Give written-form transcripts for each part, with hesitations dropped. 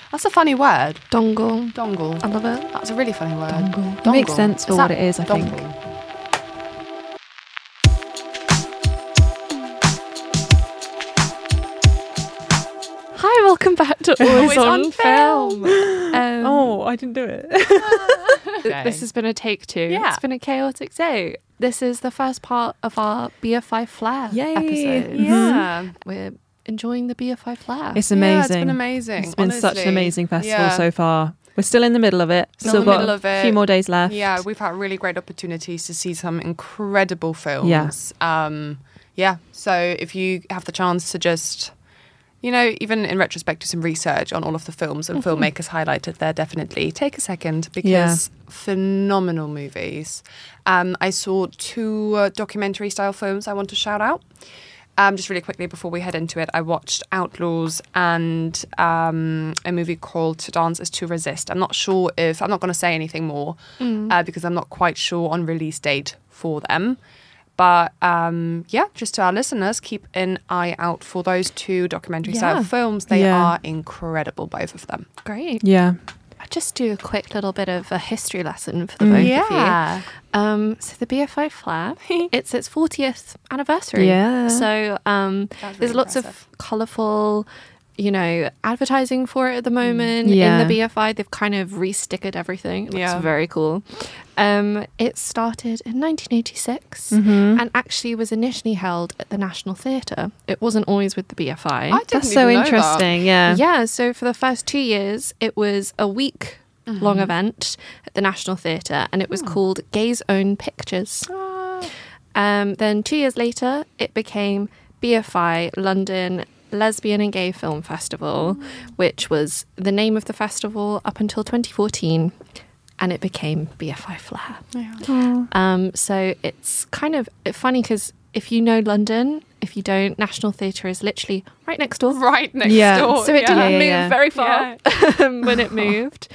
That's a funny word. Dongle. Dongle. I love it. That's a really funny word. Dongle. It makes sense for what it is, I think. Dongle? Hi, welcome back to Always on Film. I didn't do it. Okay. This has been a take two. Yeah. It's been a chaotic day. This is the first part of our BFI Flair Yay. episode. Yeah. We're enjoying the BFI Flair. It's amazing. Yeah, it's been amazing. It's been such an honestly. amazing festival Yeah. so far. We're still in the middle of it. Still Still in the got middle of a it. few more days left. Yeah, we've had really great opportunities to see some incredible films. Yeah. So if you have the chance to just, even in retrospect, do some research on all of the films and filmmakers highlighted there, definitely take a second because phenomenal movies. I saw 2 documentary style films I want to shout out. Just really quickly before we head into it, I watched Outlaws and a movie called To Dance Is To Resist. I'm not going to say anything more because I'm not quite sure on release date for them. But just to our listeners, keep an eye out for those 2 documentary style films. They are incredible, both of them. Great. Yeah. I'll just do a quick little bit of a history lesson for the both of you. So the BFI Flair, it's its 40th anniversary. Yeah. So That's there's really lots impressive. of colourful, advertising for it at the moment. Yeah. In the BFI, they've kind of re-stickered everything. It looks Yeah. very cool. It started in 1986 Mm-hmm. and actually was initially held at the National Theatre. It wasn't always with the BFI. I didn't That's so even know interesting. Yeah. Yeah, so for the first 2 years, it was a week-long event at the National Theatre, and it was called Gay's Own Pictures. Then 2 years later, it became BFI London Lesbian and Gay Film Festival, which was the name of the festival up until 2014, and it became BFI Flair. Yeah. So it's kind of funny because if you know London, if you don't, National Theatre is literally right next door. Right next Yeah. door. So it didn't move Yeah. very far when it moved.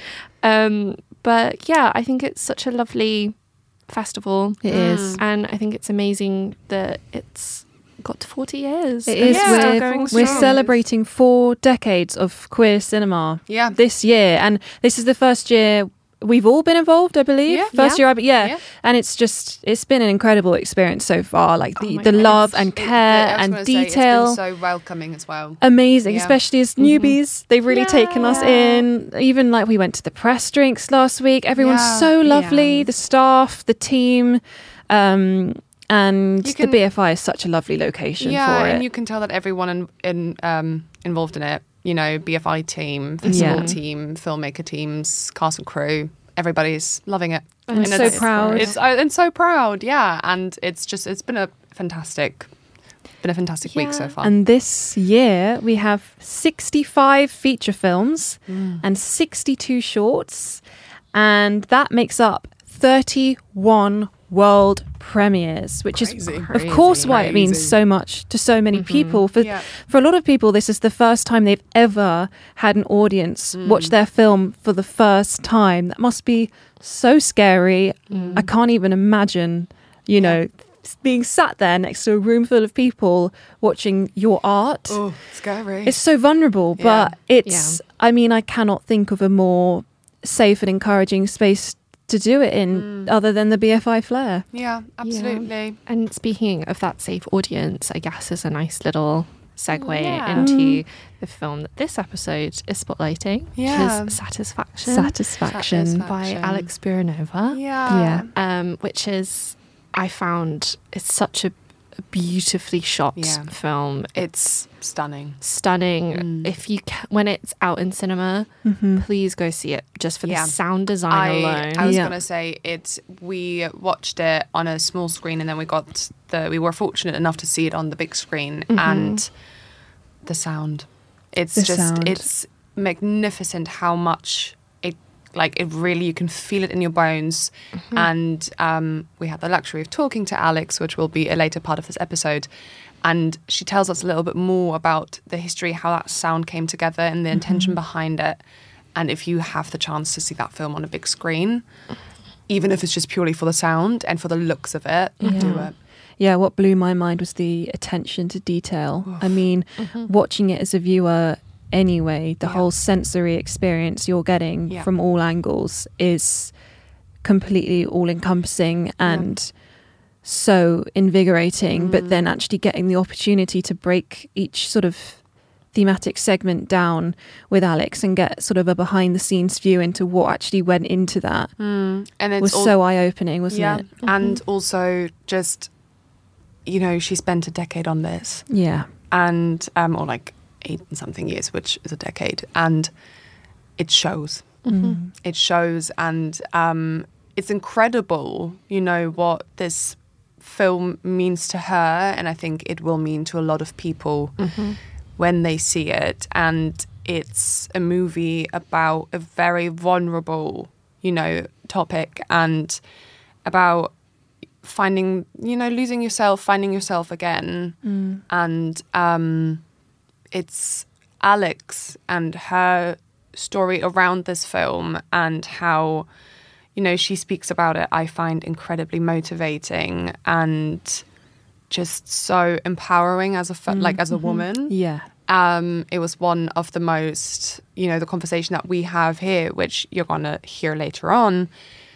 But yeah, I think it's such a lovely festival. It is. And I think it's amazing that it's got to 40 years. It and is. it's Yeah. still We're, going we're strong. celebrating 4 decades of queer cinema Yeah. this year. And this is the first year we've all been involved, I believe. Yeah. First year, Yeah. And it's been an incredible experience so far. Like Oh my the love goodness. and care and detail. It's been so welcoming as well. Amazing, Yeah. especially as newbies. They've really taken us in. Even like we went to the press drinks last week. Everyone's Yeah. so lovely. Yeah. The staff, the team, and You can- the BFI is such a lovely location for and it. you can tell that everyone involved in it, BFI team, festival Yeah. team, filmmaker teams, cast and crew, everybody's loving it. I'm And so it's- proud. And so proud, yeah. And it's been a fantastic week so Yeah. far. And this year we have 65 feature films and 62 shorts, and that makes up 31 world premieres, which Crazy. is of course why it means Crazy. so much to so many people. Yeah. For a lot of people, this is the first time they've ever had an audience watch their film for the first time. That must be so scary. I can't even imagine, being sat there next to a room full of people watching your art. Oh, scary. It's so vulnerable, but it's, I mean, I cannot think of a more safe and encouraging space to do it in other than the BFI Flair. Yeah, absolutely. And speaking of that safe audience, I guess is a nice little segue Yeah. into the film that this episode is spotlighting, Yeah. which is Satisfaction, Satisfaction. by Alex Buranova. Yeah. Which is, I found, it's such a beautifully shot Yeah. film. It's stunning. Stunning. If you when it's out in cinema, please go see it just for the Yeah. sound design alone. I was Yeah. gonna say we watched it on a small screen and then we were fortunate enough to see it on the big screen and the sound. It's it's magnificent how much it really, you can feel it in your bones. And we had the luxury of talking to Alex, which will be a later part of this episode. And she tells us a little bit more about the history, how that sound came together and the intention behind it. And if you have the chance to see that film on a big screen, even if it's just purely for the sound and for the looks of it, do it. Yeah, what blew my mind was the attention to detail. I mean, watching it as a viewer, anyway. The whole sensory experience you're getting from all angles is completely all-encompassing and so invigorating, but then actually getting the opportunity to break each sort of thematic segment down with Alex and get sort of a behind-the-scenes view into what actually went into that and it was so eye-opening, wasn't it? And also just, you know, she spent a decade on this. Yeah. And, or like 8 and something years, which is a decade. And it shows. It shows. And it's incredible, you know, what this film means to her. And I think it will mean to a lot of people when they see it. And it's a movie about a very vulnerable, you know, topic, and about finding, you know, losing yourself, finding yourself again. And it's Alex and her story around this film and how, you know, she speaks about it, I find incredibly motivating and just so empowering as a like as a woman. Yeah. It was one of the most, you know, the conversation that we have here, which you're gonna hear later on.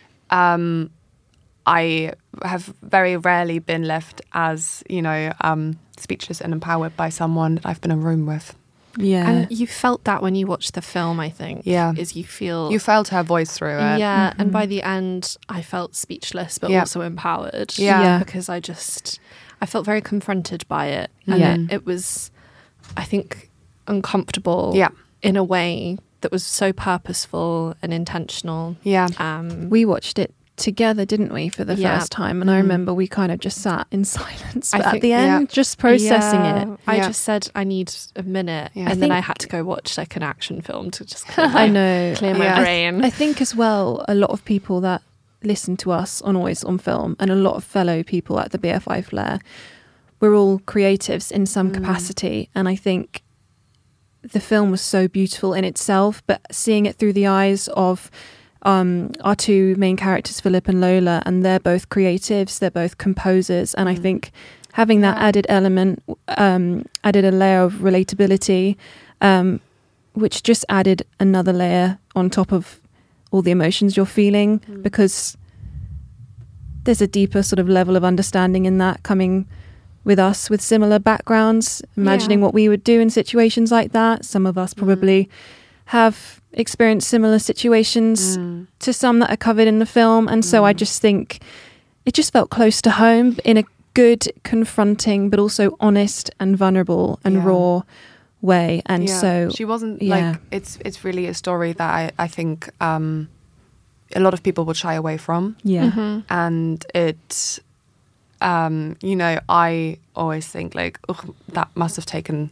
I have very rarely been left as, you know, speechless and empowered by someone that I've been in a room with. Yeah. And you felt that when you watched the film, I think. Yeah. Is you felt her voice through it. Yeah. And by the end, I felt speechless, but also empowered. Yeah. Because I felt very confronted by it. And it was, I think, uncomfortable in a way that was so purposeful and intentional. Yeah. We watched it together, didn't we, for the first time? And I remember we kind of just sat in silence, but at the end, just processing it. I just said, I need a minute. And then I had to go watch like an action film to just clear my brain. I think as well, a lot of people that listen to us on Always on Film and a lot of fellow people at the BFI Flair, we're all creatives in some capacity. And I think the film was so beautiful in itself, but seeing it through the eyes of our two main characters, Philip and Lola, and they're both creatives, they're both composers, and I think having that added element added a layer of relatability, which just added another layer on top of all the emotions you're feeling, because there's a deeper sort of level of understanding in that, coming with us with similar backgrounds, imagining what we would do in situations like that. Some of us probably have experienced similar situations to some that are covered in the film. And so I just think it just felt close to home in a good, confronting, but also honest and vulnerable and raw way. And so she wasn't like, it's really a story that I think a lot of people would shy away from. Yeah. And it, you know, I always think like, that must have taken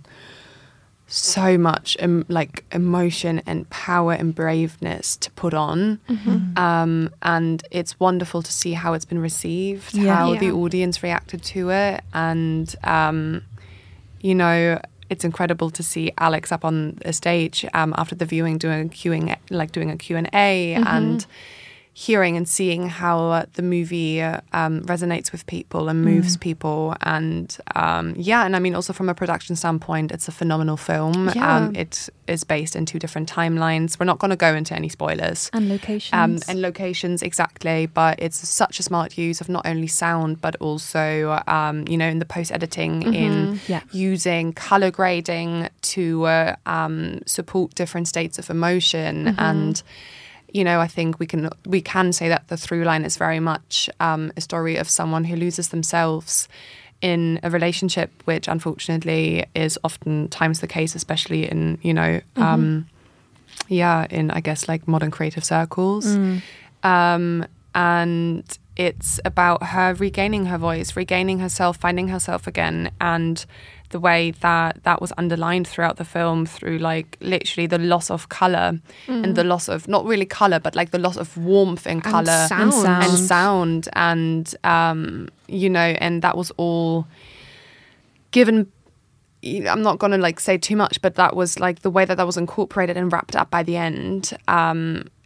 so much like emotion and power and braveness to put on, and it's wonderful to see how it's been received, how the audience reacted to it, and you know, it's incredible to see Alex up on a stage after the viewing doing a Q&A and hearing and seeing how the movie resonates with people and moves people. And and I mean, also from a production standpoint, it's a phenomenal film. It is based in 2 different timelines. We're not going to go into any spoilers. And locations. Exactly. But it's such a smart use of not only sound, but also, you know, in the post-editing, in using color grading to support different states of emotion. And you know, I think we can say that the through line is very much a story of someone who loses themselves in a relationship, which unfortunately is oftentimes the case, especially in, you know, in I guess like modern creative circles. And it's about her regaining her voice, regaining herself, finding herself again, and the way that was underlined throughout the film through like literally the loss of color and the loss of not really color, but like the loss of warmth and color and sound and you know, and that was all given. I'm not going to like say too much, but that was like the way that was incorporated and wrapped up by the end.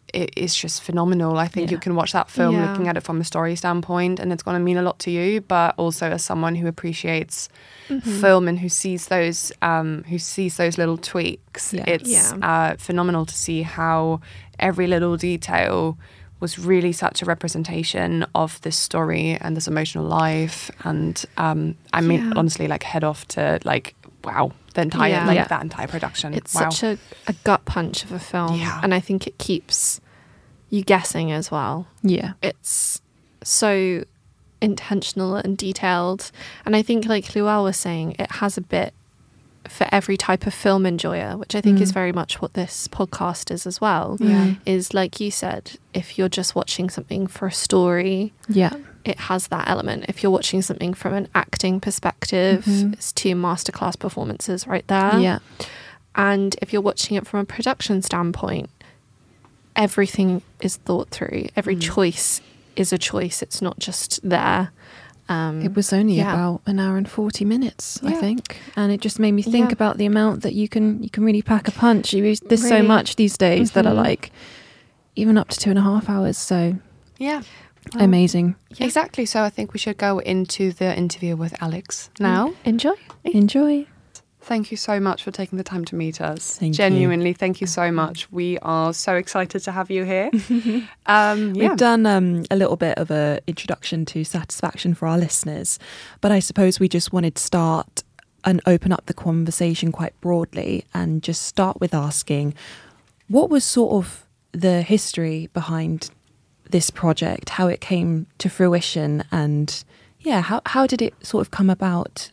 it is just phenomenal. I think you can watch that film looking at it from a story standpoint, and it's going to mean a lot to you, but also as someone who appreciates film and who sees those little tweaks. It's phenomenal to see how every little detail was really such a representation of this story and this emotional life. And I mean, honestly, like head off to like, wow, the entire that entire production. It's such a gut punch of a film, and I think it keeps you guessing as well. Yeah, it's so intentional and detailed, and I think, like Luelle was saying, it has a bit for every type of film enjoyer, which I think is very much what this podcast is as well. Is like you said, if you're just watching something for a story, it has that element. If you're watching something from an acting perspective, it's 2 masterclass performances right there. And if you're watching it from a production standpoint, everything is thought through. Every choice is a choice. It's not just there. It was only about an hour and 40 minutes, I think, and it just made me think about the amount that you can really pack a punch. There's so much these days that are like even up to 2.5 hours. So amazing. Exactly. So I think we should go into the interview with Alex now. Enjoy. Thank you so much for taking the time to meet us. Genuinely, thank you so much. We are so excited to have you here. We've done a little bit of an introduction to Satisfaction for our listeners, but I suppose we just wanted to start and open up the conversation quite broadly and just start with asking, what was sort of the history behind this project, how it came to fruition, and how did it sort of come about?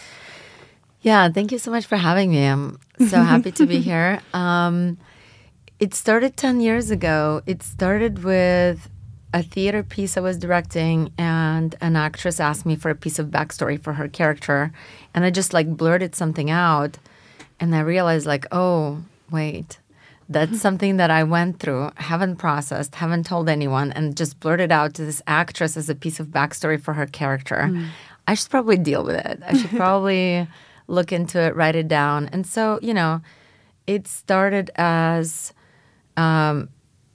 Yeah, thank you so much for having me. I'm so happy to be here. It started 10 years ago. It started with a theater piece I was directing, and an actress asked me for a piece of backstory for her character. And I just like blurted something out, and I realized like, oh, wait, that's something that I went through, haven't processed, haven't told anyone, and just blurted out to this actress as a piece of backstory for her character. I should probably deal with it. I should probably look into it, write it down. And so, it started as a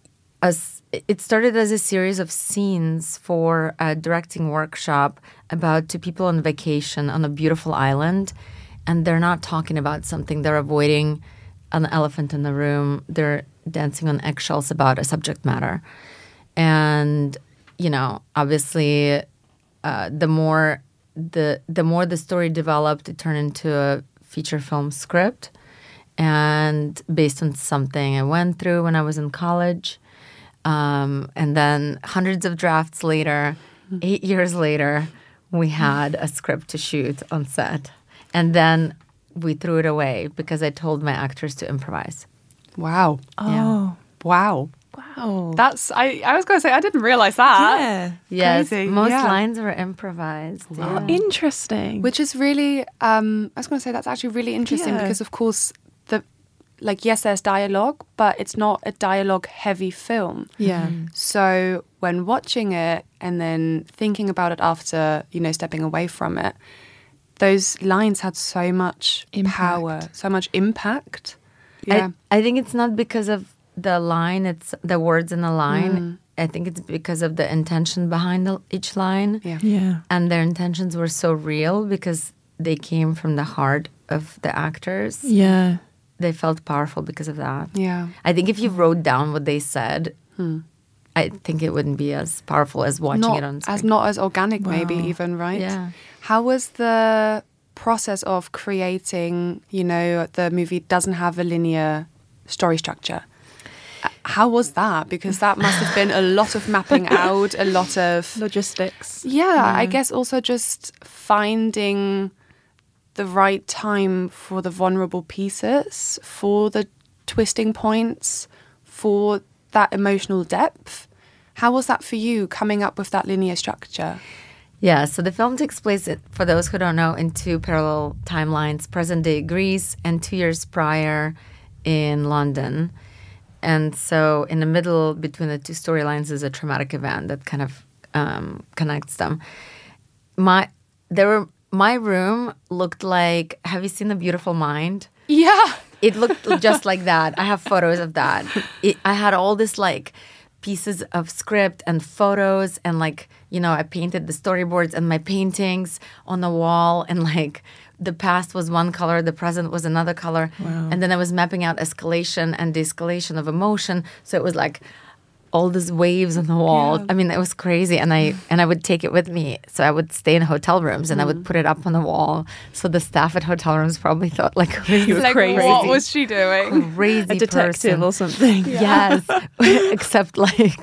series of scenes for a directing workshop about 2 people on vacation on a beautiful island, and they're not talking about something. They're avoiding an elephant in the room. They're dancing on eggshells about a subject matter. And, obviously, the more the story developed, it turned into a feature film script, and based on something I went through when I was in college. And then hundreds of drafts later, 8 years later, we had a script to shoot on set. And then we threw it away because I told my actors to improvise. Wow. Oh. Wow. Wow. That's, I was going to say, I didn't realize that. Yeah. Yes. Crazy. Most lines were improvised. Wow. Yeah. Interesting. Which is really, I was going to say, that's actually really interesting because, of course, yes, there's dialogue, but it's not a dialogue-heavy film. Yeah. So when watching it and then thinking about it after, stepping away from it, those lines had so much power, so much impact. Yeah. I think it's not because of the line, it's the words in the line. I think it's because of the intention behind each line. Yeah. And their intentions were so real because they came from the heart of the actors. Yeah. They felt powerful because of that. Yeah. I think if you wrote down what they said, I think it wouldn't be as powerful as watching it on screen. Not as organic, maybe even, right? Yeah. How was the process of creating, the movie doesn't have a linear story structure? How was that? Because that must have been a lot of mapping out, a lot of logistics. Yeah, I guess also just finding the right time for the vulnerable pieces, for the twisting points, for that emotional depth. How was that for you, coming up with that linear structure? Yeah, so the film takes place, for those who don't know, in 2 parallel timelines, present-day Greece and 2 years prior in London. And so in the middle between the 2 storylines is a traumatic event that kind of connects them. My room looked like, have you seen A Beautiful Mind? Yeah. It looked just like that. I have photos of that. I had all this like pieces of script and photos and like, you know, I painted the storyboards and my paintings on the wall, and like the past was one color, the present was another color. Wow. And then I was mapping out escalation and de-escalation of emotion. So it was like all these waves on the wall. Yeah. I mean, it was crazy. And I would take it with me. So I would stay in hotel rooms and I would put it up on the wall. So the staff at hotel rooms probably thought like, You were Like, crazy. what was she doing? crazy A detective person. or something. Yes, except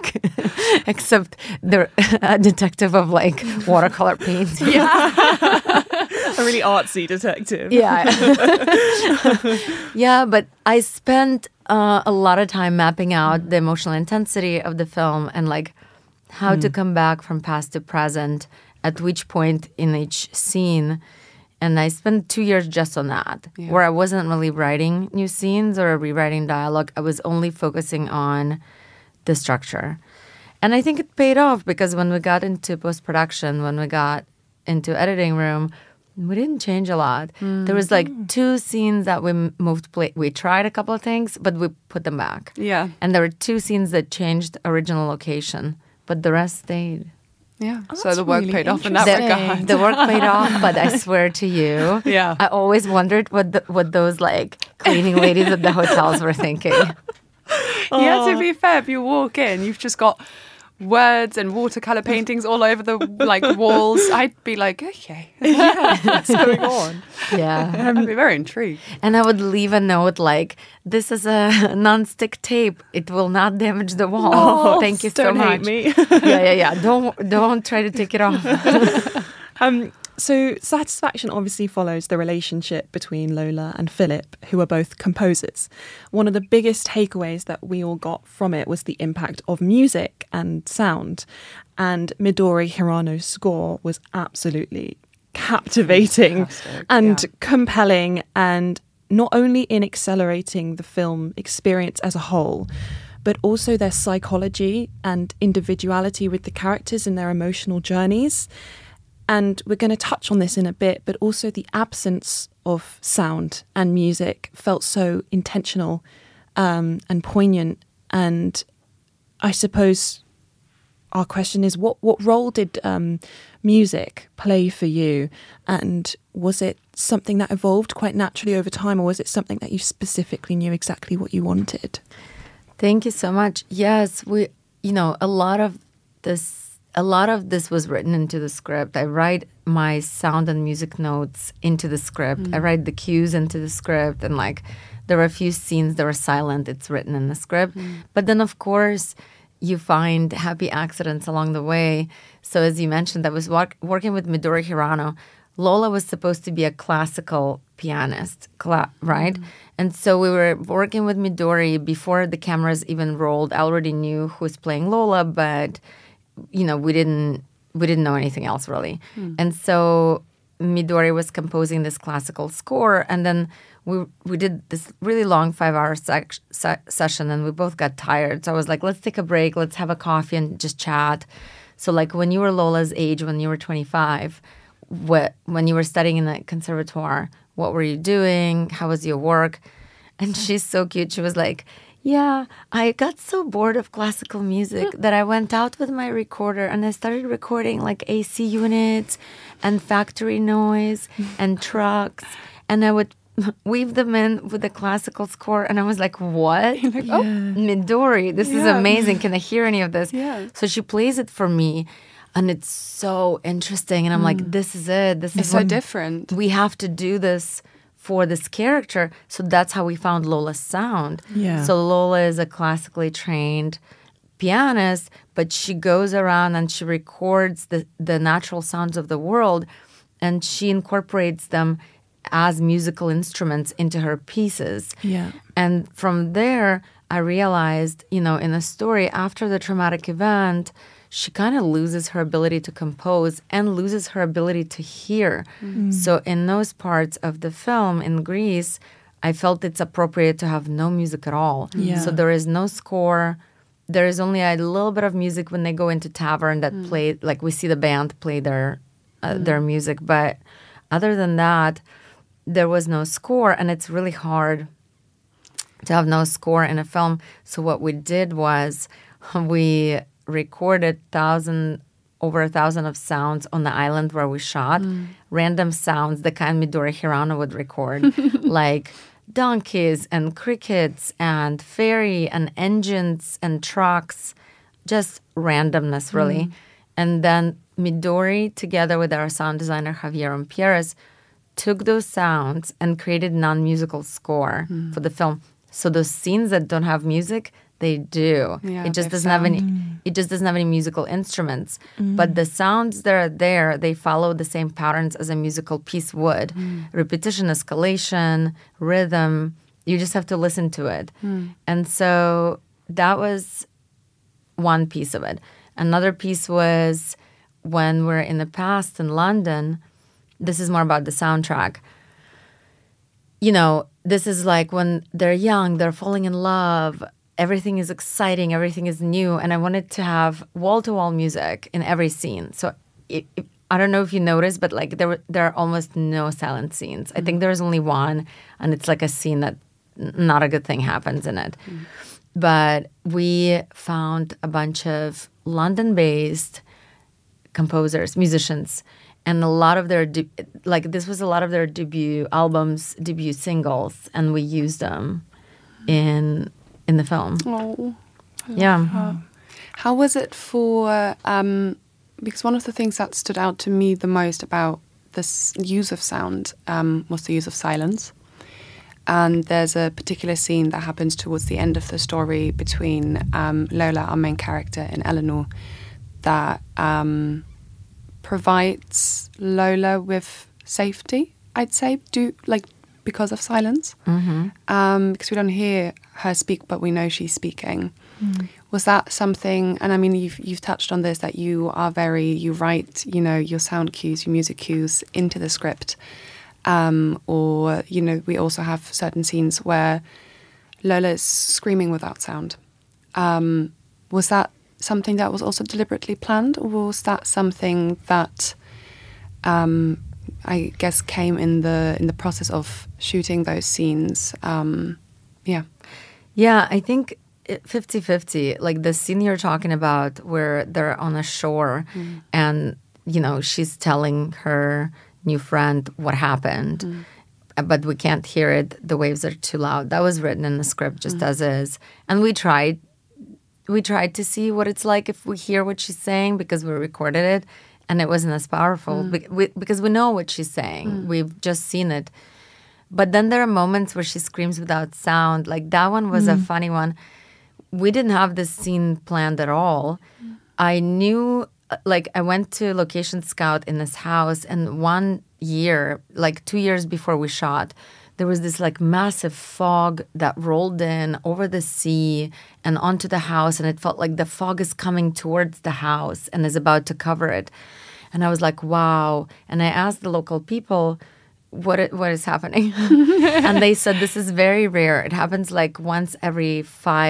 they're a detective of like watercolor paints. A really artsy detective. Yeah. Yeah, but I spent a lot of time mapping out the emotional intensity of the film and like how to come back from past to present at which point in each scene. And I spent 2 years just on that, where I wasn't really writing new scenes or rewriting dialogue. I was only focusing on the structure. And I think it paid off because when we got into post-production, when we got into editing room, we didn't change a lot. There was like 2 scenes that we moved. We tried a couple of things, but we put them back. Yeah. And there were 2 scenes that changed original location, but the rest stayed. Yeah. Oh, So that's the work really paid off in that interesting. regard. The work paid off, but I swear to you, Yeah. I always wondered what those like cleaning ladies at the hotels were thinking. Yeah, to be fair, if you walk in, you've just got words and watercolor paintings all over the like walls. I'd be like, okay, what's going on? Yeah. I'd be very intrigued. And I would leave a note like, this is a non-stick tape. It will not damage the wall. Thank you so Don't much. hate me. Yeah. Don't try to take it off. So Satisfaction obviously follows the relationship between Lola and Philip, who are both composers. One of the biggest takeaways that we all got from it was the impact of music and sound. And Midori Hirano's score was absolutely captivating Fantastic, and yeah. compelling, and not only in accelerating the film experience as a whole, but also their psychology and individuality with the characters and their emotional journeys. And we're going to touch on this in a bit, but also the absence of sound and music felt so intentional and poignant. And I suppose our question is, what role did music play for you? And was it something that evolved quite naturally over time, or was it something that you specifically knew exactly what you wanted? Thank you so much. Yes, a lot of this was written into the script. I write my sound and music notes into the script. I write the cues into the script, and like there were a few scenes that were silent. It's written in the script. But then, of course, you find happy accidents along the way. So as you mentioned, I was working with Midori Hirano. Lola was supposed to be a classical pianist, right? And so we were working with Midori before the cameras even rolled. I already knew who was playing Lola, but we didn't know anything else really. And so Midori was composing this classical score, and then we did this really long 5-hour session, and we both got tired. So I was like, let's take a break, let's have a coffee and just chat. So like when you were Lola's age, when you were 25, when you were studying in the conservatoire, what were you doing? How was your work? And she's so cute. She was like, yeah, I got so bored of classical music that I went out with my recorder and I started recording like AC units and factory noise and trucks. And I would weave them in with the classical score. And I was like, what? Like, oh, Midori, this is amazing. Can I hear any of this? Yeah. So she plays it for me. And it's so interesting. And I'm like, this is it. This it's is so what different. we have to do this for this character. So that's how we found Lola's sound. Yeah. So Lola is a classically trained pianist, but she goes around and she records the natural sounds of the world, and she incorporates them as musical instruments into her pieces. Yeah. And from there, I realized, in the story, after the traumatic event, she kind of loses her ability to compose and loses her ability to hear. So in those parts of the film in Greece, I felt it's appropriate to have no music at all. Yeah. So there is no score. There is only a little bit of music when they go into tavern that play, like we see the band play their music. But other than that, there was no score, and it's really hard to have no score in a film. So what we did was we recorded over 1,000 of sounds on the island where we shot. Random sounds, the kind Midori Hirano would record, like donkeys and crickets and ferry and engines and trucks, just randomness, really. And then Midori, together with our sound designer Javier Umpierrez, took those sounds and created non-musical score for the film. So those scenes that don't have music, they do. Yeah, it just they doesn't have any. It just doesn't have any musical instruments. But the sounds that are there, they follow the same patterns as a musical piece would: repetition, escalation, rhythm. You just have to listen to it. And so that was one piece of it. Another piece was when we're in the past in London. This is more about the soundtrack. You know, this is like when they're young, they're falling in love. Everything is exciting. Everything is new. And I wanted to have wall-to-wall music in every scene. So I don't know if you noticed, but like there are almost no silent scenes. I think there's only one, and it's like a scene that not a good thing happens in it. But we found a bunch of London-based composers, musicians, and a lot of their this was a lot of their debut albums, debut singles, and we used them in the film. Oh, Yeah. how was it for? Because one of the things that stood out to me the most about this use of sound was the use of silence. And there's a particular scene that happens towards the end of the story between Lola, our main character, and Eleanor, that provides Lola with safety, I'd say, because of silence. Because we don't hear her speak, but we know she's speaking. Was that something, and I mean, you've touched on this, that you write, your sound cues, your music cues into the script. Or, we also have certain scenes where Lola is screaming without sound. Was that something that was also deliberately planned, or was that something that I guess came in the process of shooting those scenes? Yeah, I think 50-50. Like the scene you're talking about where they're on a shore and, she's telling her new friend what happened, but we can't hear it. The waves are too loud. That was written in the script just as is. And we tried to see what it's like if we hear what she's saying, because we recorded it and it wasn't as powerful because we know what she's saying. We've just seen it. But then there are moments where she screams without sound. Like that one was a funny one. We didn't have this scene planned at all. I knew, I went to location scout in this house, and 1 year, 2 years before we shot, there was this massive fog that rolled in over the sea and onto the house, and it felt like the fog is coming towards the house and is about to cover it. And I was like, wow. And I asked the local people, what is happening? And they said, this is very rare. It happens once every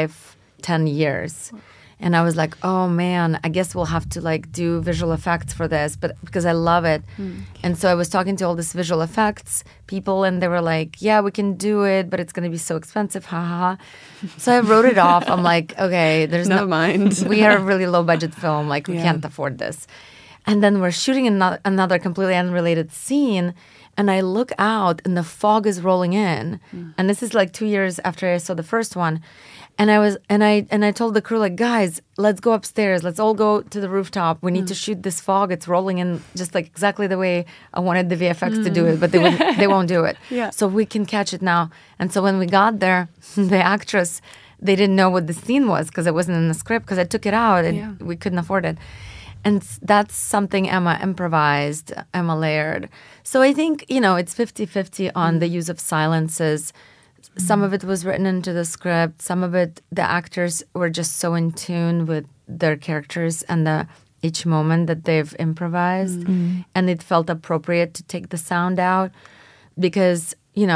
5-10 years. And I was like, oh man, I guess we'll have to do visual effects for this, but because I love it. And so I was talking to all these visual effects people, and they were like, yeah, we can do it, but it's going to be so expensive, haha. So I wrote it off. I'm like, okay, there's Never mind. We are a really low budget film, we can't afford this. And then we're shooting another completely unrelated scene, and I look out and the fog is rolling in. And this is 2 years after I saw the first one. And I told the crew, guys, let's go upstairs. Let's all go to the rooftop. We need to shoot this fog. It's rolling in just exactly the way I wanted the VFX to do it, but they won't do it. Yeah. So we can catch it now. And so when we got there, the actress, they didn't know what the scene was because it wasn't in the script, because I took it out and we couldn't afford it. And that's something Emma improvised, Emma layered. So I think, it's 50-50 on the use of silences. Some of it was written into the script. Some of it, the actors were just so in tune with their characters and each moment that they've improvised. And it felt appropriate to take the sound out because,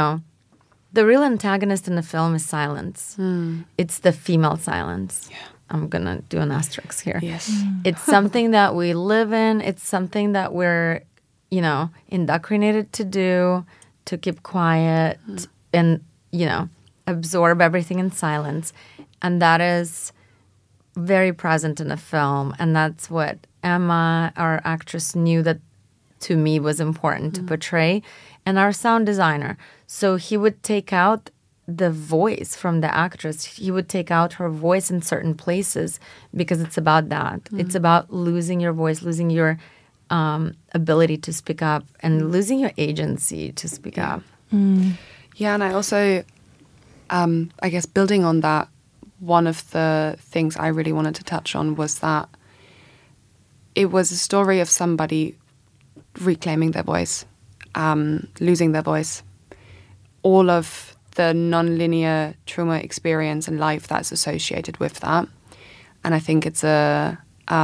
the real antagonist in the film is silence. It's the female silence. Yeah. I'm going to do an asterisk here. Yes. It's something that we live in. It's something that we're, indoctrinated to do, to keep quiet. And, absorb everything in silence. And that is very present in the film. And that's what Emma, our actress, knew that to me was important to portray. And our sound designer. So he would take out the voice from the actress. He would take out her voice in certain places because it's about that. It's about losing your voice, losing your ability to speak up, and losing your agency to speak up. Yeah, and I also, I guess, building on that, one of the things I really wanted to touch on was that it was a story of somebody reclaiming their voice, losing their voice. All of the non-linear trauma experience and life that's associated with that. And I think it's a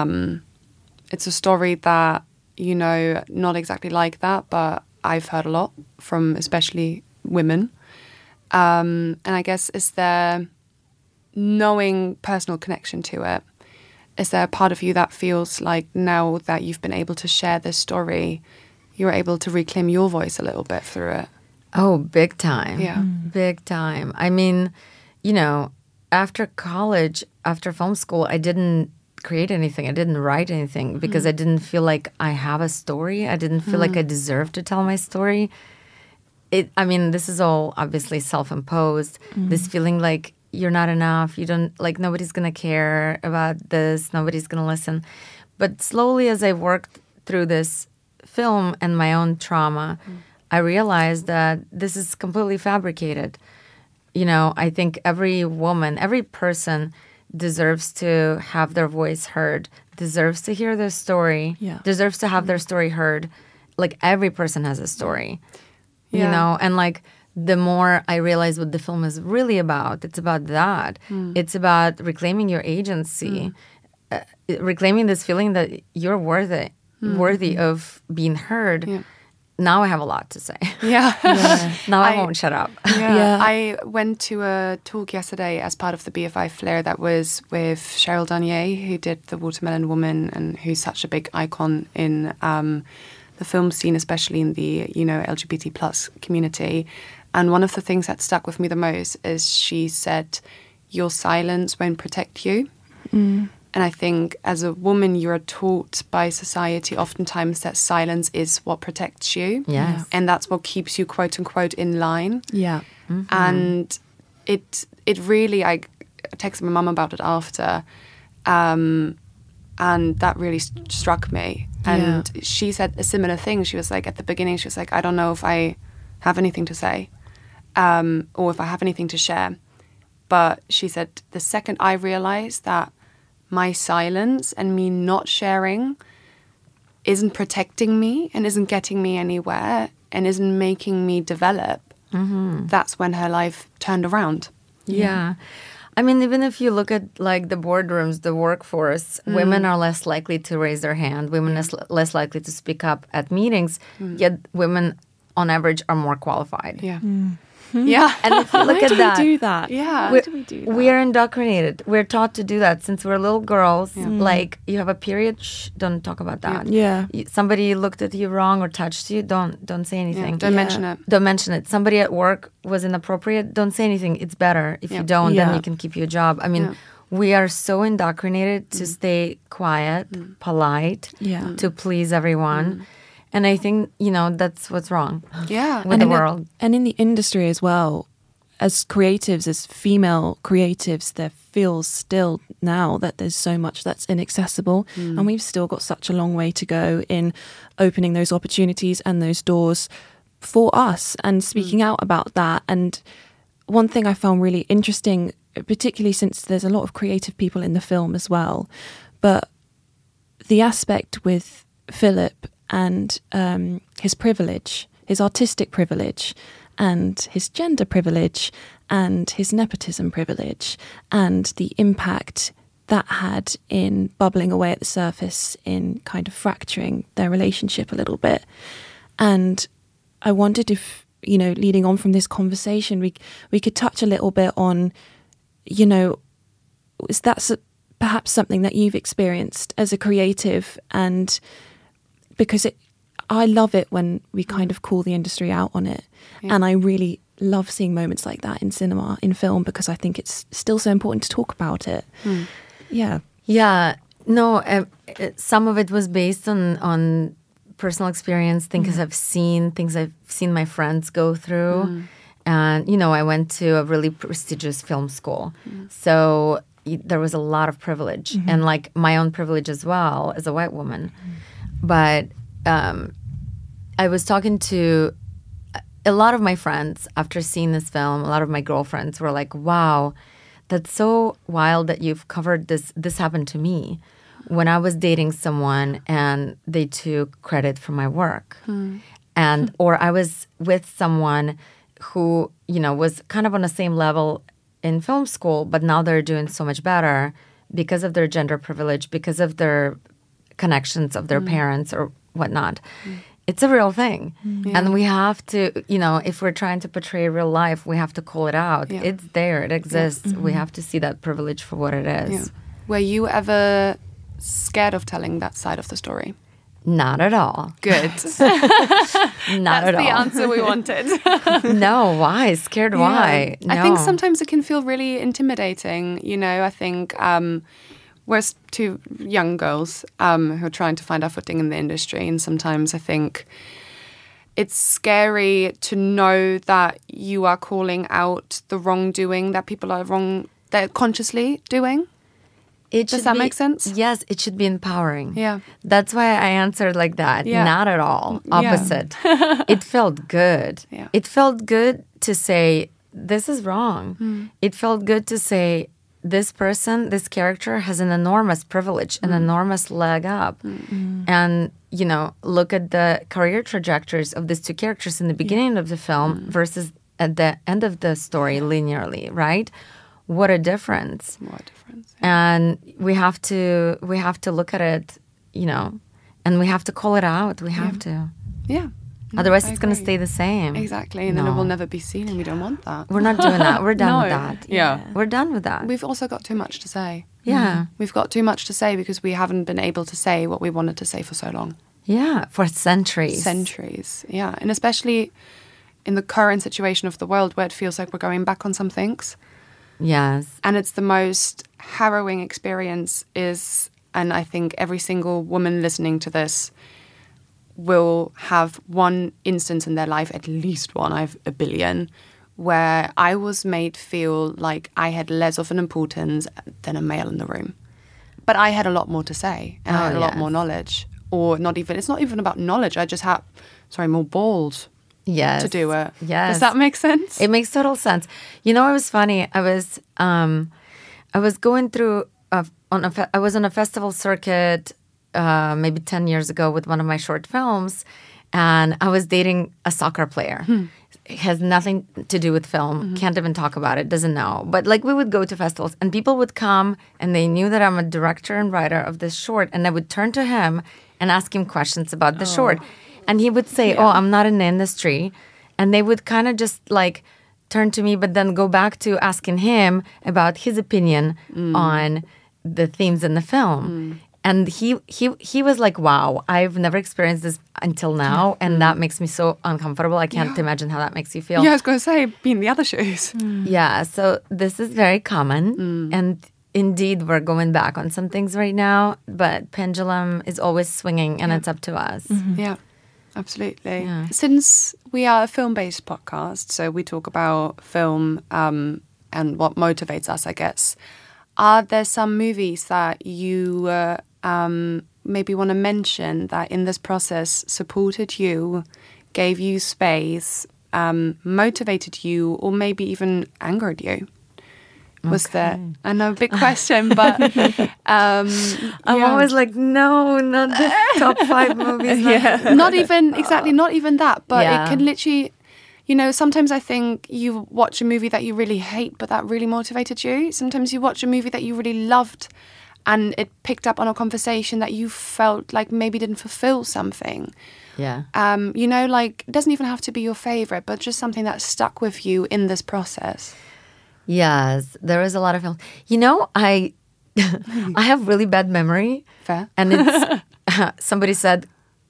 story that, you know, not exactly like that, but I've heard a lot from especially women. And I guess, is there, knowing personal connection to it, is there a part of you that feels like now that you've been able to share this story, you're able to reclaim your voice a little bit through it? Oh, big time. Yeah. Big time. I mean, you know, after college, after film school, I didn't create anything. I didn't write anything because I didn't feel like I have a story. I didn't feel like I deserved to tell my story. I mean, this is all obviously self-imposed. This feeling like you're not enough. You don't, like, nobody's going to care about this. Nobody's going to listen. But slowly, as I worked through this film and my own trauma, I realized that this is completely fabricated. You know, I think every woman, every person deserves to have their voice heard, deserves to hear their story, deserves to have their story heard. Like, every person has a story, you know? And, like, the more I realize what the film is really about, it's about that. It's about reclaiming your agency, reclaiming this feeling that you're worthy of being heard. Yeah. Now I have a lot to say. Yeah. Now I won't shut up. Yeah. I went to a talk yesterday as part of the BFI Flair that was with Cheryl Danier, who did The Watermelon Woman and who's such a big icon in the film scene, especially in the, you know, LGBT plus community. And one of the things that stuck with me the most is she said, your silence won't protect you. And I think as a woman, you're taught by society oftentimes that silence is what protects you. Yes. And that's what keeps you, quote unquote, in line. Yeah. And it really, I texted my mum about it after, and that really struck me. And she said a similar thing. She was like, at the beginning, she was like, I don't know if I have anything to say, or if I have anything to share. But she said, the second I realized that my silence and me not sharing isn't protecting me and isn't getting me anywhere and isn't making me develop, that's when her life turned around. Yeah. I mean, even if you look at, like, the boardrooms, the workforce, women are less likely to raise their hand. Women are less likely to speak up at meetings, yet women, on average, are more qualified. Yeah. Yeah. And if you look at that, we do that? Yeah. Why do we do that? we are indoctrinated. We're taught to do that since we're little girls. Like, you have a period, shh, don't talk about that. Yeah. Somebody looked at you wrong or touched you, don't say anything. Don't mention it. Don't mention it. Somebody at work was inappropriate, don't say anything. It's better. If you don't, then you can keep your job. I mean, we are so indoctrinated to stay quiet, polite, to please everyone. And I think, you know, that's what's wrong with the world. And in the industry as well, as creatives, as female creatives, there feels still now that there's so much that's inaccessible. And we've still got such a long way to go in opening those opportunities and those doors for us and speaking out about that. And one thing I found really interesting, particularly since there's a lot of creative people in the film as well, but the aspect with Philip and his privilege, his artistic privilege, and his gender privilege, and his nepotism privilege, and the impact that had in bubbling away at the surface, in kind of fracturing their relationship a little bit. And I wondered if, you know, leading on from this conversation, we could touch a little bit on, you know, is that perhaps something that you've experienced as a creative? And because I love it when we kind of call the industry out on it. And I really love seeing moments like that in cinema, in film, because I think it's still so important to talk about it. Yeah. Yeah. No, some of it was based on personal experience, things I've seen my friends go through. And, you know, I went to a really prestigious film school. So there was a lot of privilege and like my own privilege as well as a white woman. But I was talking to a lot of my friends after seeing this film. A lot of my girlfriends were like, wow, that's so wild that you've covered this. This happened to me when I was dating someone and they took credit for my work. And or I was with someone who, you know, was kind of on the same level in film school, but now they're doing so much better because of their gender privilege, because of their connections of their parents or whatnot. It's a real thing. And we have to, you know, if we're trying to portray real life, we have to call it out. It's there. It exists. We have to see that privilege for what it is. Were you ever scared of telling that side of the story? Not at all. Good. Not at all. That's the answer we wanted. No, why? Scared why? No. I think sometimes it can feel really intimidating. You know, I think we're two young girls who are trying to find our footing in the industry. And sometimes I think it's scary to know that you are calling out the wrongdoing that people are they're consciously doing. Does that make sense? Yes, it should be empowering. Yeah. That's why I answered like that. Yeah. Not at all. Opposite. It felt good. Yeah. It felt good to say, this is wrong. It felt good to say, this person, this character has an enormous privilege, an enormous leg up. And, you know, look at the career trajectories of these two characters in the beginning of the film versus at the end of the story linearly, right? What a difference. What a difference. And we have to look at it, you know, and we have to call it out. We have to. Yeah. No, Otherwise, I it's going to agree. stay the same. Exactly. And then it will never be seen, and we don't want that. We're not doing that. We're done with No. that. Yeah. We're done with that. We've also got too much to say. Yeah. We've got too much to say because we haven't been able to say what we wanted to say for so long. Yeah. For centuries. Centuries. Yeah. And especially in the current situation of the world where it feels like we're going back on some things. Yes. And it's the most harrowing experience and I think every single woman listening to this will have one instance in their life, at least one, I have a billion, where I was made feel like I had less of an importance than a male in the room. But I had a lot more to say and I had a lot more knowledge. Or it's not even about knowledge. I just had, more balls Yes. to do it. Yes. Does that make sense? It makes total sense. You know, it was funny. I was going through I was on a festival circuit maybe 10 years ago with one of my short films, and I was dating a soccer player. It has nothing to do with film. Can't even talk about it. Doesn't know. But like we would go to festivals, and people would come, and they knew that I'm a director and writer of this short, and I would turn to him and ask him questions about the short. And he would say, oh, I'm not in the industry. And they would kind of just like turn to me, but then go back to asking him about his opinion on the themes in the film. And he was like, wow, I've never experienced this until now. And that makes me so uncomfortable. I can't imagine how that makes you feel. Yeah, I was going to say, be in the other shoes. Yeah, so this is very common. And indeed, we're going back on some things right now. But pendulum is always swinging, and it's up to us. Yeah, absolutely. Yeah. Since we are a film-based podcast, so we talk about film and what motivates us, I guess. Are there some movies that you maybe want to mention that in this process supported you, gave you space, motivated you, or maybe even angered you? Was there? I know, big question, but I'm always like, no, not the top 5 movies. not even that, but Yeah. it can literally, sometimes I think you watch a movie that you really hate, but that really motivated you. Sometimes you watch a movie that you really loved and it picked up on a conversation that you felt like maybe didn't fulfill something. Yeah. Like it doesn't even have to be your favorite, but just something that stuck with you in this process. Yes, there is a lot of film. I have really bad memory. Fair. And it's somebody said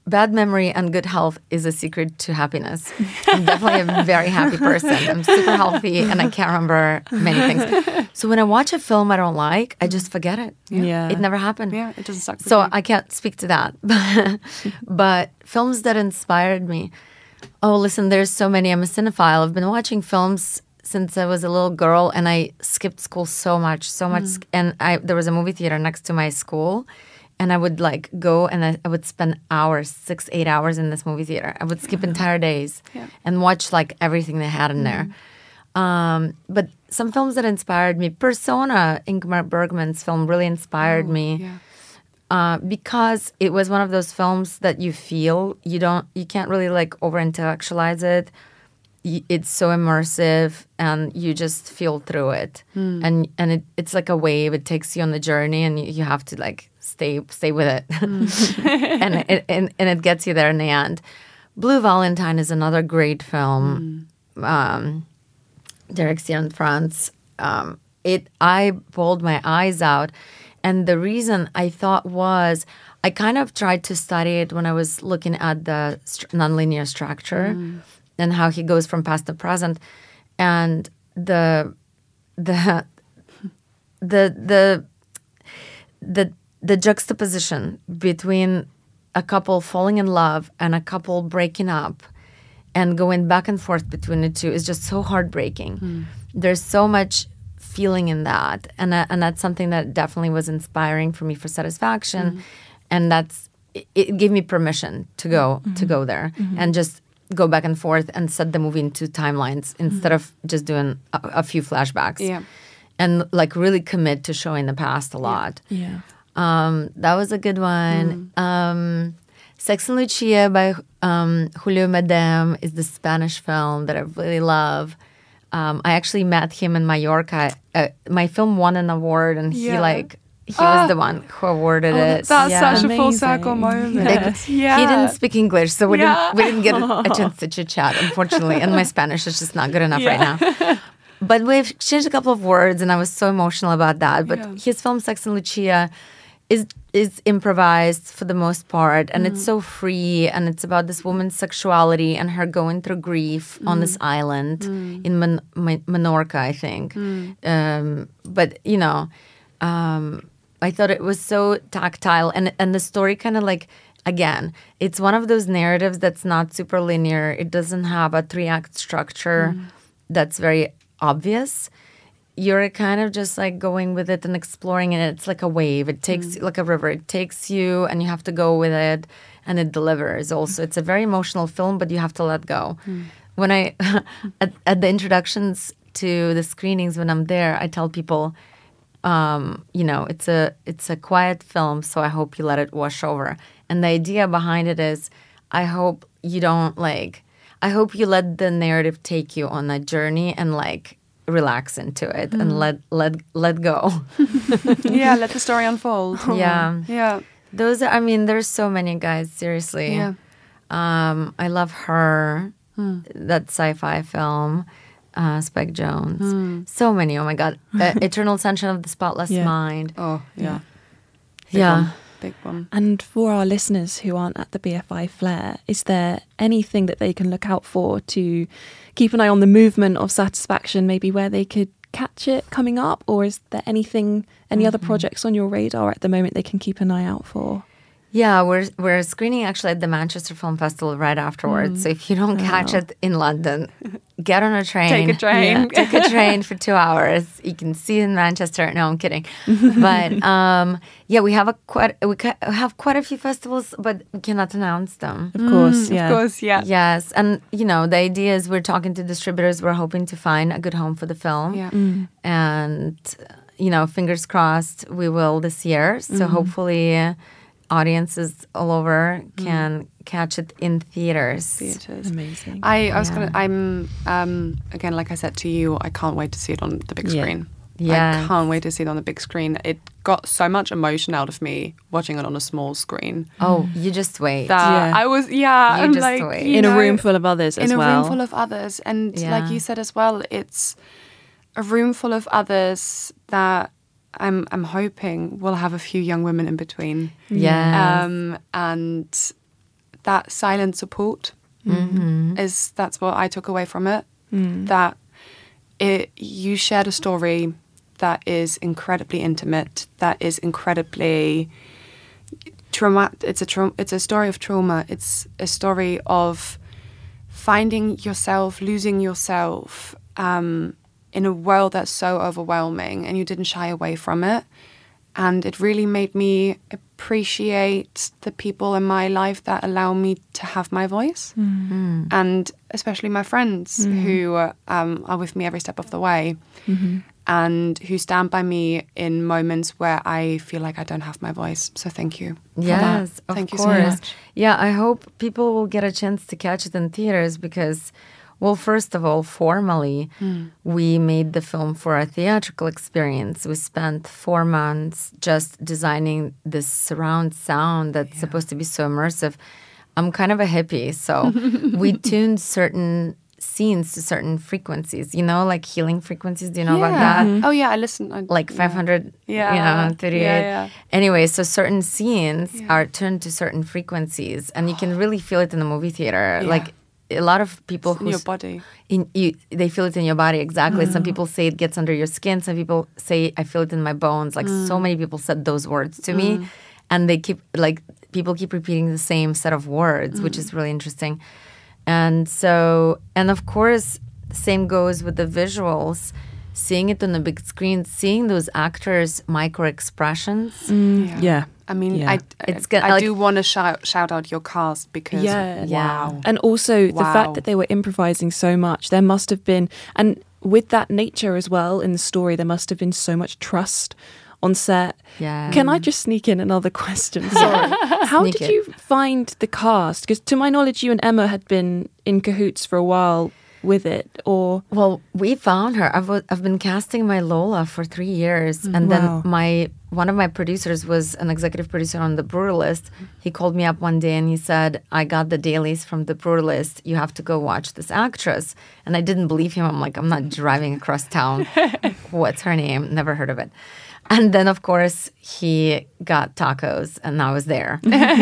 bad memory and good health is a secret to happiness. I'm definitely a very happy person. I'm super healthy and I can't remember many things. So when I watch a film I don't like, I just forget it. Yeah. It never happened. Yeah, it doesn't suck. So I can't speak to that. But films that inspired me. Oh, listen, there's so many. I'm a cinephile. I've been watching films since I was a little girl, and I skipped school so much. And there was a movie theater next to my school, and I would like go and I would spend hours, 6-8 hours in this movie theater. I would skip entire days and watch like everything they had in there. But some films that inspired me, Persona, Ingmar Bergman's film, really inspired me. Because it was one of those films that you feel. You can't really like over intellectualize it. It's so immersive and you just feel through it. And it's like a wave. It takes you on the journey and you have to like stay with it. and it gets you there in the end. Blue Valentine is another great film. Derek Cianfrance. I pulled my eyes out. And the reason I thought was I kind of tried to study it when I was looking at the nonlinear structure and how he goes from past to present, and the juxtaposition between a couple falling in love and a couple breaking up and going back and forth between the two is just so heartbreaking. There's so much feeling in that, and that's something that definitely was inspiring for me for Satisfaction, and it gave me permission to go there and just go back and forth and set the movie into timelines instead of just doing a few flashbacks, and like really commit to showing the past a lot. That was a good one. Sex and Lucia by Julio Medem is the Spanish film that I really love. I actually met him in Mallorca. My film won an award, and he was the one who awarded it. That's such Amazing. a full circle moment. He didn't speak English, so we didn't get a chance to chit chat, unfortunately. And my Spanish is just not good enough right now. But we've exchanged a couple of words, and I was so emotional about that. But his film Sex and Lucia is improvised for the most part, and it's so free, and it's about this woman's sexuality and her going through grief on this island in Menorca, I think. But I thought it was so tactile, and the story kind of like, again, it's one of those narratives that's not super linear. It doesn't have a 3-act structure that's very obvious. You're kind of just like going with it and exploring it. It's like a wave. It takes like a river. It takes you and you have to go with it, and it delivers also. It's a very emotional film, but you have to let go. When I, at the introductions to the screenings, when I'm there, I tell people, it's a quiet film, so I hope you let it wash over. And the idea behind it is, I hope you let the narrative take you on a journey and like relax into it and let go. Let the story unfold. Those are, there's so many, guys, seriously. I love Her, that sci-fi film, Spike Jonze. So many, oh my god. Eternal Sunshine of the Spotless Mind. Big one. And for our listeners who aren't at the BFI Flair, is there anything that they can look out for to keep an eye on the movement of Satisfaction, maybe where they could catch it coming up? Or is there any other projects on your radar at the moment they can keep an eye out for? Yeah, we're screening actually at the Manchester Film Festival right afterwards. So if you don't catch it in London, get on a train. Take a train. Take a train for 2 hours. You can see it in Manchester. No, I'm kidding. But we have quite a few festivals, but we cannot announce them. Of course, Of course, yeah. Yes, and the idea is we're talking to distributors. We're hoping to find a good home for the film. Yeah. And fingers crossed we will this year. So hopefully audiences all over can catch it in theaters. Amazing. I'm again, like I said to you, I can't wait to see it on the big screen. I can't wait to see it on the big screen. It got so much emotion out of me watching it on a small screen. Oh, you just wait. I was, I'm just like, wait. In a room full of others as well. In a room full of others. And like you said as well, it's a room full of others that I'm hoping we'll have a few young women in between. Yeah. And that silent support that's what I took away from it. That you shared a story that is incredibly intimate, that is incredibly it's a story of trauma. It's a story of finding yourself, losing yourself in a world that's so overwhelming, and you didn't shy away from it. And it really made me appreciate the people in my life that allow me to have my voice. And especially my friends who are with me every step of the way and who stand by me in moments where I feel like I don't have my voice. So thank you. Yes, of Thank you course. so much. Yeah, I hope people will get a chance to catch it in theaters because, well, first of all, formally, we made the film for a theatrical experience. We spent 4 months just designing this surround sound that's supposed to be so immersive. I'm kind of a hippie, so we tuned certain scenes to certain frequencies, like healing frequencies. Do you know about that? Oh, yeah, I listen. Like 500, 38. Yeah. Anyway, so certain scenes are tuned to certain frequencies, and you can really feel it in the movie theater. Yeah. Like a lot of people in your body. They feel it in your body, exactly. Some people say it gets under your skin. Some people say, I feel it in my bones. Like so many people said those words to me, and people keep repeating the same set of words, which is really interesting. And of course, same goes with the visuals. Seeing it on the big screen, seeing those actors' micro expressions. Yeah. I mean, Yeah. I do want to shout out your cast because wow. And also the fact that they were improvising so much, there must have been, and with that nature as well in the story, there must have been so much trust on set. Yeah. Can I just sneak in another question? Sorry. How Sneak did it. you find the cast? Because to my knowledge, you and Emma had been in cahoots for a while with it, or Well, we found her. I've been casting my Lola for 3 years, and Wow. then one of my producers was an executive producer on The Brutalist. He called me up one day and he said, "I got the dailies from The Brutalist. You have to go watch this actress." And I didn't believe him. I'm like, I'm not driving across town. What's her name? Never heard of it. And then, of course, he got tacos, and I was there.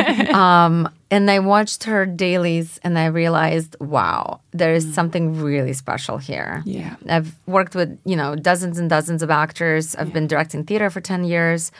And I watched her dailies, and I realized, wow, there is something really special here. Yeah. I've worked with, dozens and dozens of actors. I've been directing theater for 10 years.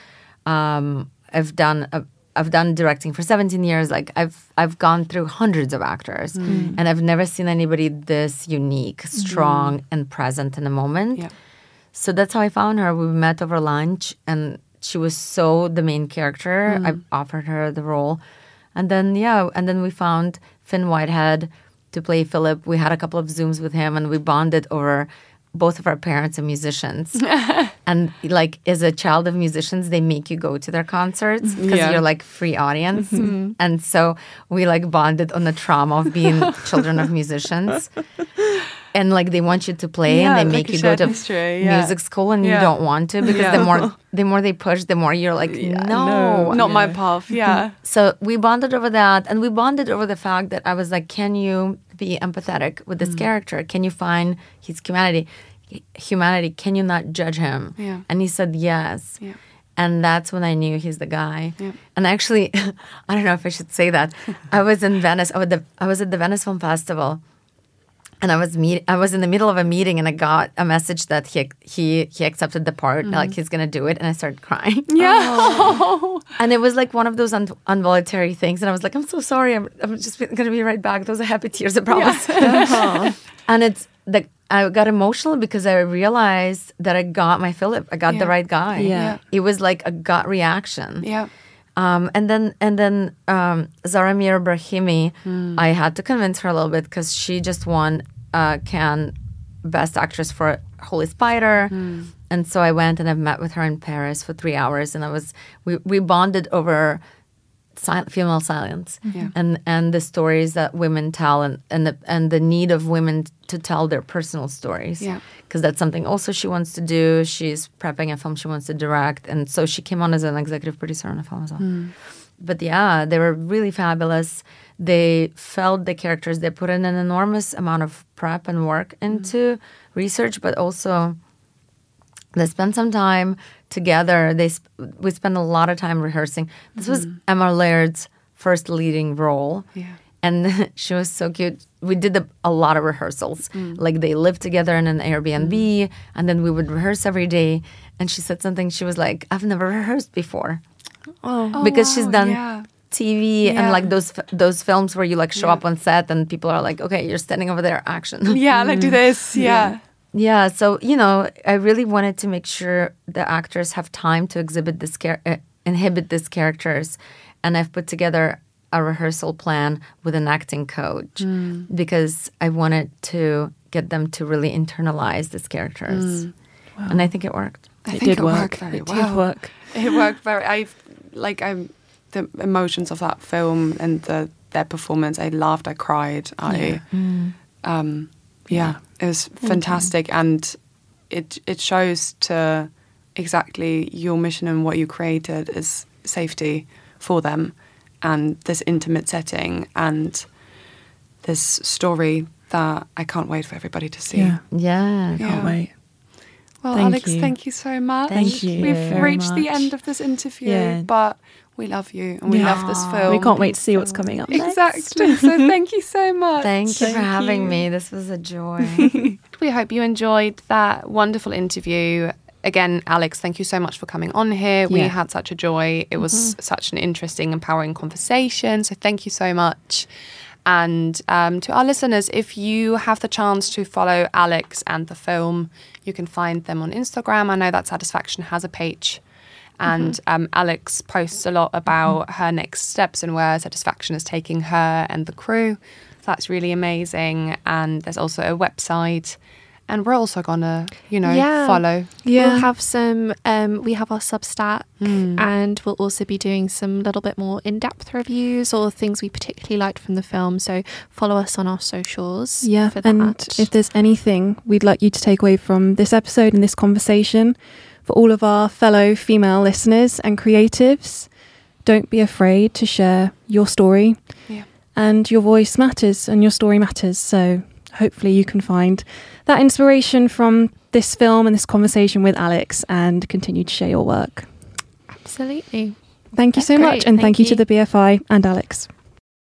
I've done directing for 17 years. Like I've gone through hundreds of actors, and I've never seen anybody this unique, strong, and present in a moment. Yeah. So that's how I found her. We met over lunch, and she was so the main character. I offered her the role. And then we found Finn Whitehead to play Philip. We had a couple of Zooms with him, and we bonded over both of our parents are musicians. And like as a child of musicians, they make you go to their concerts because you're like free audience. And so we like bonded on the trauma of being children of musicians. And like they want you to play and they make you go to music school and you don't want to because the more they push, the more you're like, no. Not my path. Yeah. So we bonded over that, and we bonded over the fact that I was like, can you be empathetic with this character? Can you find his humanity? Can you not judge him? Yeah. And he said yes. Yeah. And that's when I knew he's the guy. Yeah. And actually, I don't know if I should say that. I was in Venice. I was at the Venice Film Festival. And I was in the middle of a meeting, and I got a message that he accepted the part, like he's gonna do it, and I started crying. Yeah. And it was like one of those involuntary things, and I was like, I'm so sorry, I'm just gonna be right back. Those are happy tears, I promise. And it's like I got emotional because I realized that I got my Philip. I got the right guy. Yeah. It was like a gut reaction. Yeah. And then Zaramir Brahimi, I had to convince her a little bit because she just won Cannes Best Actress for Holy Spider. And so I went and I met with her in Paris for 3 hours, and we bonded over female silence and the stories that women tell and the need of women to tell their personal stories. Yeah. Because that's something also she wants to do. She's prepping a film she wants to direct. And so she came on as an executive producer on a film as well. But yeah, they were really fabulous. They felt the characters. They put in an enormous amount of prep and work into research, but also they spent some time together. We spent a lot of time rehearsing. This was Emma Laird's first leading role. Yeah. And she was so cute. We did a lot of rehearsals. Like they lived together in an Airbnb, and then we would rehearse every day. And she said something. She was like, "I've never rehearsed before," because she's done TV and like those films where you like show up on set and people are like, "Okay, you're standing over there, action." Yeah, like do this. Yeah. Yeah. So I really wanted to make sure the actors have time to inhibit these characters, and I've put together a rehearsal plan with an acting coach because I wanted to get them to really internalize these characters. Wow. And I think it worked. It did work very well. It did work. It worked very. The emotions of that film and their performance. I laughed. I cried. It was fantastic, and it shows to exactly your mission and what you created is safety for them. And this intimate setting and this story that I can't wait for everybody to see. Yeah. Can't wait. Well, Alex, thank you so much. Thank you. We've reached the end of this interview, but we love you and we love this film. We can't wait to see what's coming up next. Exactly. So thank you so much. Thank you for having me. This was a joy. We hope you enjoyed that wonderful interview. Again, Alex, thank you so much for coming on here. We had such a joy. It was such an interesting, empowering conversation. So thank you so much. And to our listeners, if you have the chance to follow Alex and the film, you can find them on Instagram. I know that Satisfaction has a page. And Alex posts a lot about her next steps and where Satisfaction is taking her and the crew. So that's really amazing. And there's also a website. And we're also gonna, follow. Yeah. We'll have some. We have our Substack, and we'll also be doing some little bit more in-depth reviews or things we particularly liked from the film. So follow us on our socials. Yeah, for that. And if there's anything we'd like you to take away from this episode and this conversation, for all of our fellow female listeners and creatives, don't be afraid to share your story. Yeah. And your voice matters, and your story matters. So hopefully you can find that inspiration from this film and this conversation with Alex and continue to share your work. Absolutely. Thank you so much. And thank you to the BFI and Alex.